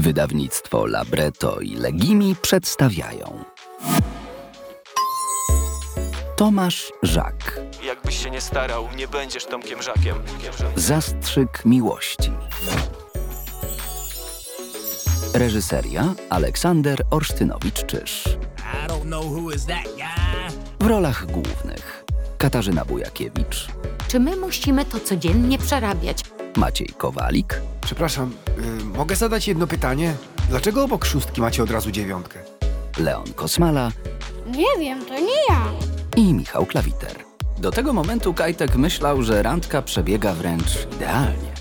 Wydawnictwo Labretto i Legimi przedstawiają Tomasz Żak. Jakbyś się nie starał, nie będziesz Tomkiem Żakiem. Zastrzyk miłości. Reżyseria Aleksander Olsztynowicz-Czyż. W rolach głównych Katarzyna Bujakiewicz, Czy my musimy to codziennie przerabiać? Maciej Kowalik, Przepraszam, mogę zadać jedno pytanie? Dlaczego obok 6 macie od razu 9? Leon Kosmala Nie wiem, to nie ja. i Michał Klawiter. Do tego momentu Kajtek myślał, że randka przebiega wręcz idealnie.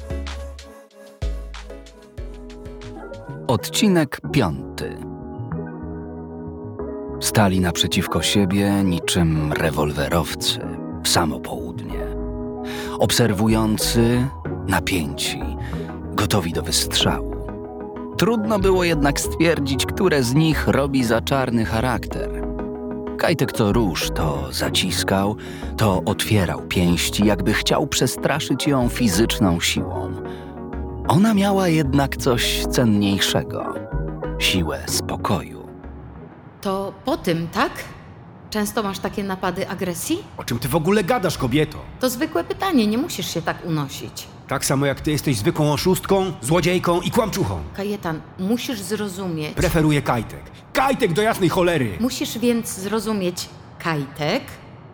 Odcinek 5. Stali naprzeciwko siebie niczym rewolwerowcy w samo południe. Obserwujący, napięci, gotowi do wystrzału. Trudno było jednak stwierdzić, które z nich robi za czarny charakter. Kajtek to róż, to zaciskał, to otwierał pięści, jakby chciał przestraszyć ją fizyczną siłą. Ona miała jednak coś cenniejszego – siłę spokoju. To po tym, tak? Często masz takie napady agresji? O czym ty w ogóle gadasz, kobieto? To zwykłe pytanie, nie musisz się tak unosić. Tak samo jak ty jesteś zwykłą oszustką, złodziejką i kłamczuchą. Kajetan, musisz zrozumieć. Preferuję Kajtek. Kajtek do jasnej cholery! Musisz więc zrozumieć, Kajtek,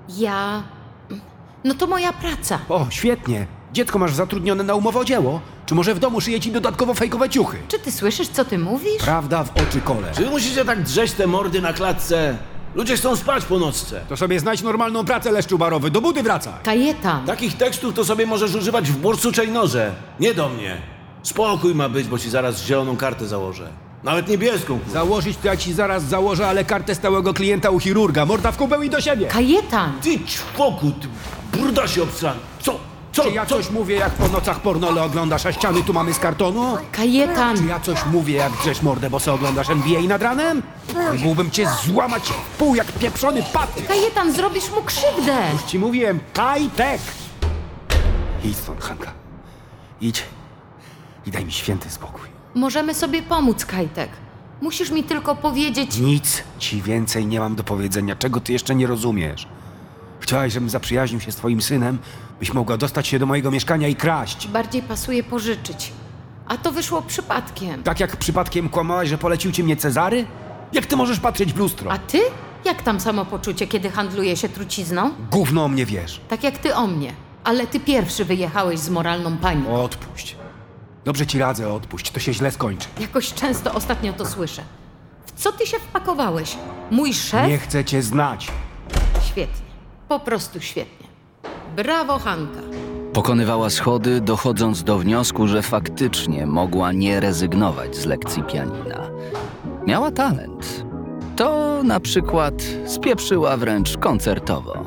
no to moja praca. O, świetnie. Dziecko masz zatrudnione na umowę o dzieło? Czy może w domu szyje ci dodatkowo fejkowe ciuchy? Czy ty słyszysz, co ty mówisz? Prawda w oczy kole. Czy wy musicie tak drzeć te mordy na klatce? Ludzie chcą spać po nocce. To sobie znajdź normalną pracę, leszczu barowy. Do budy wracaj. Kajetan, Takich tekstów to sobie możesz używać w borsuczej norze. Nie do mnie. Spokój ma być, bo ci zaraz zieloną kartę założę. Nawet niebieską. Założyć to ja ci zaraz założę, ale kartę stałego klienta u chirurga. Morda w kubeł i do siebie. Kajetan! Ty czwoku, ty brudasie obstrany. Co? Czy ja coś mówię, jak po nocach pornole oglądasz, a ściany tu mamy z kartonu? Kajetan! Czy ja coś mówię, jak drzesz mordę, bo se oglądasz NBA nad ranem? Mógłbym cię złamać w pół jak pieprzony patyk. Kajetan, zrobisz mu krzywdę! Ci mówiłem, Kajtek! Idź stąd, Hanka. Idź i daj mi święty spokój. Możemy sobie pomóc, Kajtek. Musisz mi tylko powiedzieć... Nic ci więcej nie mam do powiedzenia, czego ty jeszcze nie rozumiesz. Chciałaś, żebym zaprzyjaźnił się z twoim synem, byś mogła dostać się do mojego mieszkania i kraść. Bardziej pasuje pożyczyć. A to wyszło przypadkiem. Tak jak przypadkiem kłamałaś, że polecił ci mnie Cezary? Jak ty możesz patrzeć w lustro? A ty? Jak tam samopoczucie, kiedy handluje się trucizną? Gówno o mnie wiesz. Tak jak ty o mnie. Ale ty pierwszy wyjechałeś z moralną panią. Odpuść. Dobrze ci radzę, odpuść. To się źle skończy. Jakoś często ostatnio to słyszę. W co ty się wpakowałeś? Mój szef? Nie chcę cię znać. Świetnie. Po prostu świetnie. Brawo, Hanka. Pokonywała schody, dochodząc do wniosku, że faktycznie mogła nie rezygnować z lekcji pianina. Miała talent. To na przykład spieprzyła wręcz koncertowo.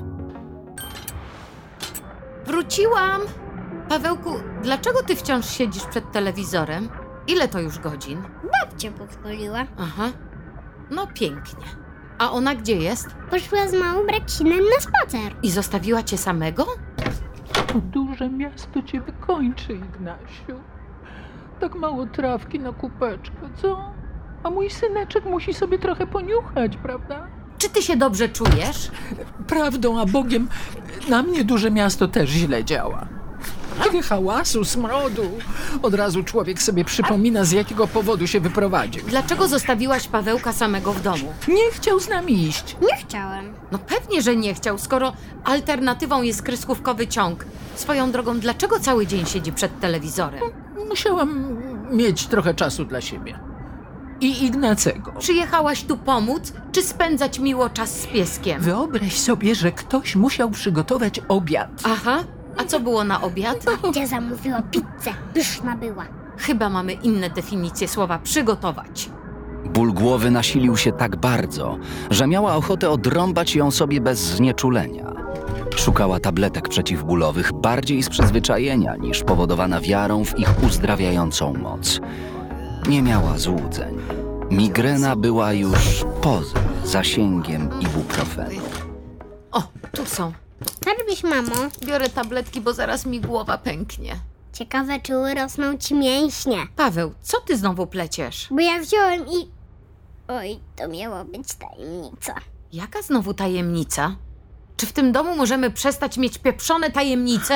Wróciłam! Pawełku, dlaczego ty wciąż siedzisz przed telewizorem? Ile to już godzin? Babcia pozwoliła. Aha. No pięknie. A ona gdzie jest? Poszła z małym bracisinem na spacer. I zostawiła cię samego? To duże miasto cię wykończy, Ignasiu. Tak mało trawki na kupeczkę, co? A mój syneczek musi sobie trochę poniuchać, prawda? Czy ty się dobrze czujesz? Prawdą a Bogiem, na mnie duże miasto też źle działa. Tyle hałasu, smrodu. Od razu człowiek sobie przypomina, z jakiego powodu się wyprowadził. Dlaczego zostawiłaś Pawełka samego w domu? Nie chciał z nami iść. Nie chciałem. No pewnie, że nie chciał, skoro alternatywą jest kreskówkowy ciąg. Swoją drogą, dlaczego cały dzień siedzi przed telewizorem? Musiałam mieć trochę czasu dla siebie. I Ignacego. Przyjechałaś tu pomóc, czy spędzać miło czas z pieskiem? Wyobraź sobie, że ktoś musiał przygotować obiad. Aha, a co było na obiad? Babcia zamówiła pizzę. Pyszna była. Chyba mamy inne definicje słowa przygotować. Ból głowy nasilił się tak bardzo, że miała ochotę odrąbać ją sobie bez znieczulenia. Szukała tabletek przeciwbólowych bardziej z przyzwyczajenia niż powodowana wiarą w ich uzdrawiającą moc. Nie miała złudzeń. Migrena była już poza zasięgiem ibuprofenu. O, tu są. Co robisz, mamo? Biorę tabletki, bo zaraz mi głowa pęknie. Ciekawe, czy urosną ci mięśnie. Paweł, co ty znowu pleciesz? Bo ja wziąłem i... Oj, to miała być tajemnica. Jaka znowu tajemnica? Czy w tym domu możemy przestać mieć pieprzone tajemnice?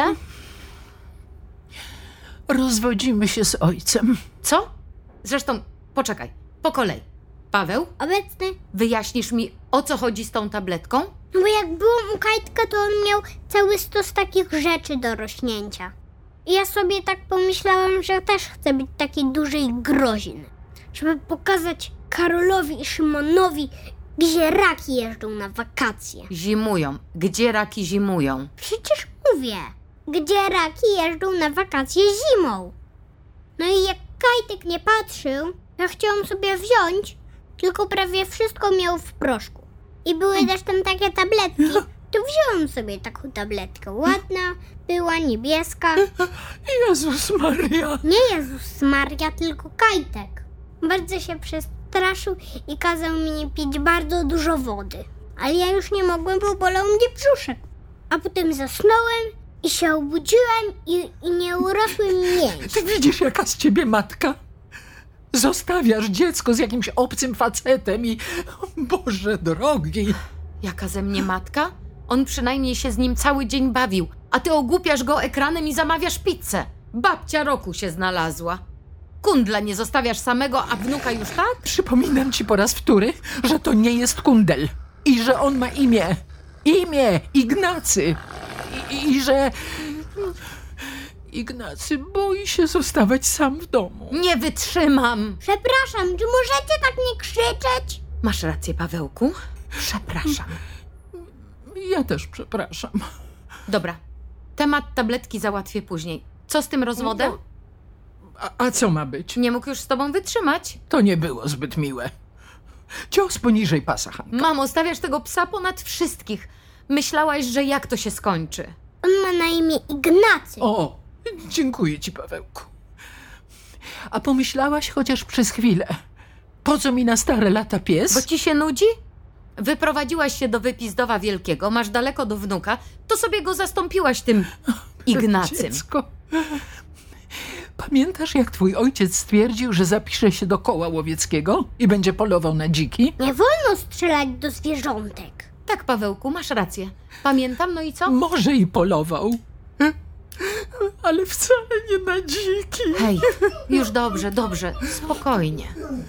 Rozwodzimy się z ojcem. Co? Zresztą, poczekaj, po kolei. Paweł, Obecny. wyjaśnisz mi, o co chodzi z tą tabletką? No bo jak byłam u Kajtka, to on miał cały stos takich rzeczy do rośnięcia. I ja sobie tak pomyślałam, że też chcę być taki duży i groźny. Żeby pokazać Karolowi i Szymonowi, gdzie raki jeżdżą na wakacje. Zimują. Gdzie raki zimują? Przecież mówię, gdzie raki jeżdżą na wakacje zimą. No i jak Kajtek nie patrzył, ja chciałam sobie wziąć, tylko prawie wszystko miał w proszku. I były też tam takie tabletki, to wziąłam sobie taką tabletkę. Ładna, była niebieska. Jezus Maria. Nie Jezus Maria, tylko Kajtek. Bardzo się przestraszył i kazał mi pić bardzo dużo wody. Ale ja już nie mogłem, bo bolał mnie brzuszek. A potem zasnąłem i się obudziłem i nie urosły mi mięśnie. Ty widzisz, jaka z ciebie matka? Zostawiasz dziecko z jakimś obcym facetem i... Boże drogi. Jaka ze mnie matka? On przynajmniej się z nim cały dzień bawił, a ty ogłupiasz go ekranem i zamawiasz pizzę. Babcia roku się znalazła. Kundla nie zostawiasz samego, a wnuka już tak? Przypominam ci po raz wtóry, że to nie jest kundel. I że on ma imię. Imię Ignacy. I że... Ignacy boi się zostawać sam w domu. Nie wytrzymam. Przepraszam, czy możecie tak nie krzyczeć? Masz rację, Pawełku. Przepraszam. Ja też przepraszam. Dobra, temat tabletki załatwię później. Co z tym rozwodem? A co ma być? Nie mógł już z tobą wytrzymać. To nie było zbyt miłe. Cios poniżej pasa, Hanka. Mamo, stawiasz tego psa ponad wszystkich. Myślałaś, że jak to się skończy? On ma na imię Ignacy. O, dziękuję ci, Pawełku. A pomyślałaś chociaż przez chwilę, po co mi na stare lata pies? Bo ci się nudzi? Wyprowadziłaś się do Wypizdowa Wielkiego, masz daleko do wnuka, to sobie go zastąpiłaś tym Ignacym. Dziecko. Pamiętasz, jak twój ojciec stwierdził, że zapisze się do koła łowieckiego i będzie polował na dziki? Nie wolno strzelać do zwierzątek. Tak, Pawełku, masz rację. Pamiętam, no i co? Może i polował. Ale wcale nie na dziki. Hej, już dobrze, dobrze, spokojnie.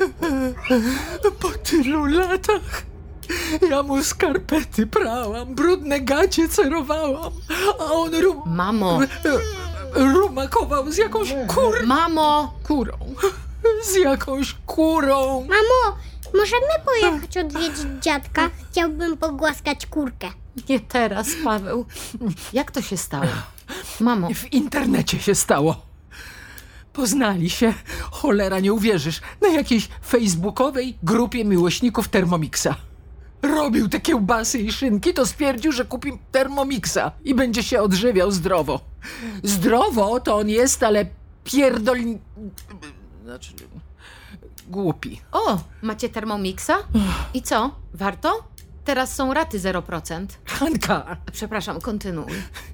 Po tylu latach ja mu skarpety prałam, brudne gacie cerowałam, a on Mamo, rumakował z jakąś mamo! kurą. Z jakąś kurą. Mamo, możemy pojechać odwiedzić dziadka? Chciałbym pogłaskać kurkę. Nie teraz, Paweł. Jak to się stało? Mamo, W internecie się stało. Poznali się, cholera nie uwierzysz, na jakiejś facebookowej grupie miłośników Thermomixa. Robił te kiełbasy i szynki, to stwierdził, że kupi Thermomixa i będzie się odżywiał zdrowo. Zdrowo to on jest, ale Znaczy... głupi. o, macie Thermomixa? I co, warto? Teraz są raty 0%. Hanka, Przepraszam, kontynuuj.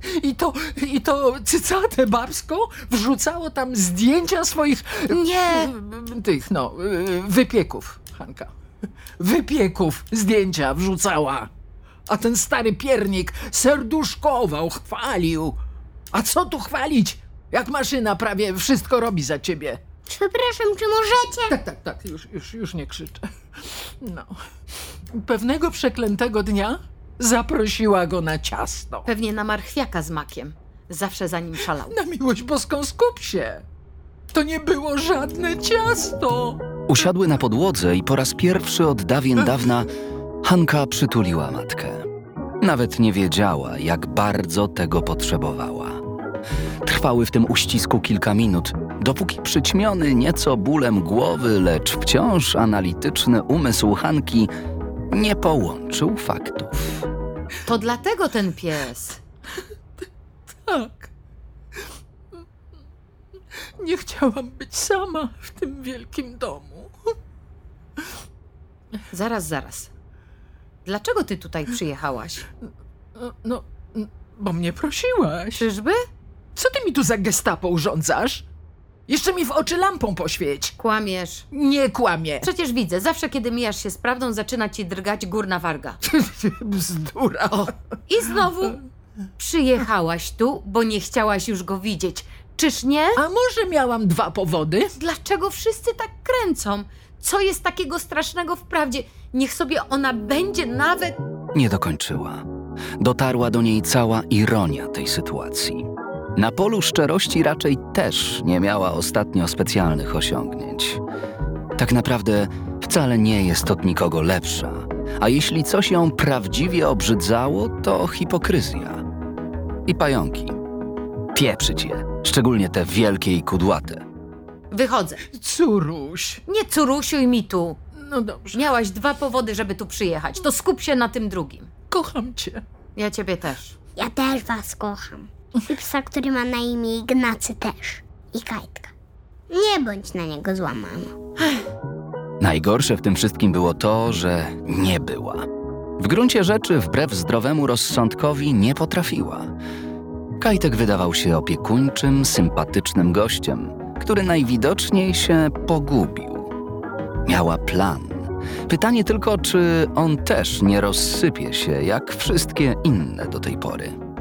i to cycate babsko wrzucało tam zdjęcia swoich... Nie. Tych, wypieków, Hanka. Wypieków zdjęcia wrzucała. A ten stary piernik serduszkował, chwalił. A co tu chwalić, jak maszyna prawie wszystko robi za ciebie? Przepraszam, czy możecie? Tak, już nie krzyczę. No. Pewnego przeklętego dnia zaprosiła go na ciasto. Pewnie na marchwiaka z makiem. Zawsze za nim szalał. Na miłość boską, skup się. To nie było żadne ciasto. Usiadły na podłodze i po raz pierwszy od dawien dawna Hanka przytuliła matkę. Nawet nie wiedziała, jak bardzo tego potrzebowała. Trwały w tym uścisku kilka minut, dopóki przyćmiony nieco bólem głowy, lecz wciąż analityczny umysł Hanki nie połączył faktów. To dlatego ten pies. Tak. Nie chciałam być sama w tym wielkim domu. Zaraz. Dlaczego ty tutaj przyjechałaś? No, bo mnie prosiłaś. Czyżby? Co ty mi tu za gestapo urządzasz? Jeszcze mi w oczy lampą poświeć. Kłamiesz. Nie kłamie. Przecież widzę, zawsze kiedy mijasz się z prawdą, zaczyna ci drgać górna warga. Bzdura. I znowu przyjechałaś tu, bo nie chciałaś już go widzieć. Czyż nie? A może miałam 2 powody? Dlaczego wszyscy tak kręcą? Co jest takiego strasznego w prawdzie? Niech sobie ona będzie nawet... Nie dokończyła. Dotarła do niej cała ironia tej sytuacji. Na polu szczerości raczej też nie miała ostatnio specjalnych osiągnięć. Tak naprawdę wcale nie jest od nikogo lepsza, a jeśli coś ją prawdziwie obrzydzało, to hipokryzja. I pająki. Pieprzyć je, szczególnie te wielkie i kudłate. Wychodzę. Curuś. Nie curusiuj mi tu. No dobrze. Miałaś 2 powody, żeby tu przyjechać. To skup się na tym drugim. Kocham cię. Ja ciebie też. Ja też was kocham. I psa, który ma na imię Ignacy też. I Kajtka. Nie bądź na niego złamana. Najgorsze w tym wszystkim było to, że nie była. W gruncie rzeczy, wbrew zdrowemu rozsądkowi, nie potrafiła. Kajtek wydawał się opiekuńczym, sympatycznym gościem, który najwidoczniej się pogubił. Miała plan. Pytanie tylko, czy on też nie rozsypie się jak wszystkie inne do tej pory.